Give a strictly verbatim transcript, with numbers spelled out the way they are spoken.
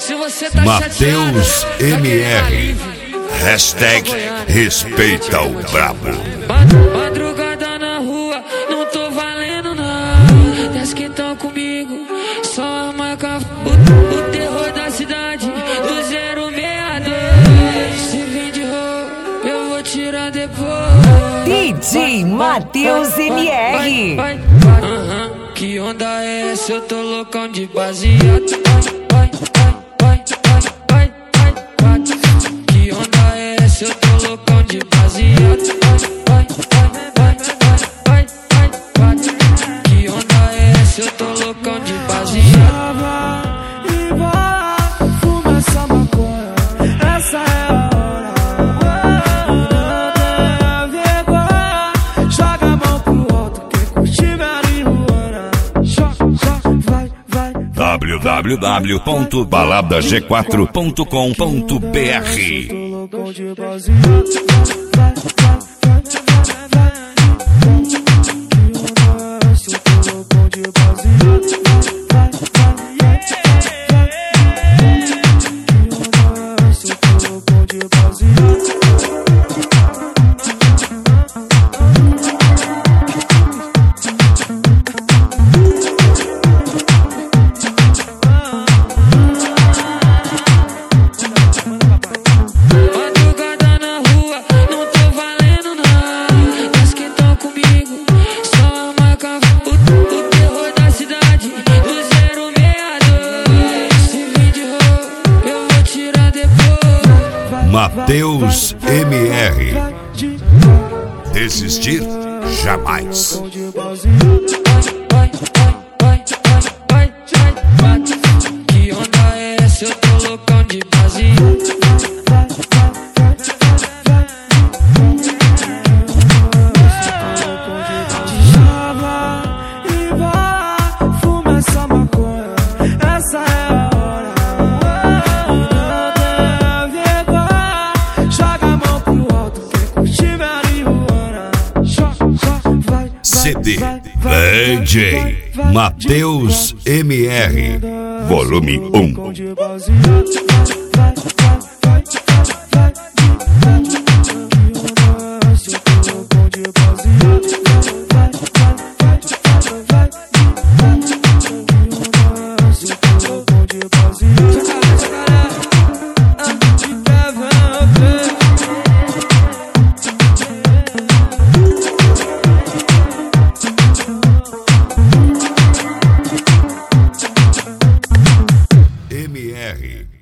Se você tá Matheus M R, hashtag respeita o brabo. Madrugada na rua, não tô valendo não. Das que tão comigo, só a marca o, o terror da cidade, do zero seis dois. Se vem de roupa, eu vou tirar depois. D J Matheus M R. Vai, vai, vai. Uhum. Que onda é essa? Eu tô loucão de baseado. Vai, vai, vai, vai, vai, vai. Que onda é essa? Eu tô loucão de baseado. Vai, vai, vai, vai, vai, vai. Que onda é essa? Eu tô loucão de baseado. E vai, fuma essa maconha, essa é a hora. Não tem vergonha, joga a mão pro alto, quem curte marihuana. Vai, vai, vai. w w w ponto balada g quatro ponto com ponto b r. Tô loucão de baseado. Vai, vai, vai, vai, vai. Que onda é essa? Eu tô loucão de baseado. Vai, vai, vai, vai. Que onda é essa? Eu tô loucão de baseado. Madrugada na rua, não tô valendo não. Das que tão comigo, só a marca o, o terror da cidade, do zero seis dois. Se vem de roupa, eu vou tirar depois. Matheus M R, desistir jamais. Vai, vai, vai, vai, vai, vai. Que onda é essa? Eu tô loucão de baseado. E vai, fuma essa maconha, essa é a hora. Não tem vergonha, joga a mão pro alto, quem curte marihuana. Vai, C D D J Matheus M R, volume um. M R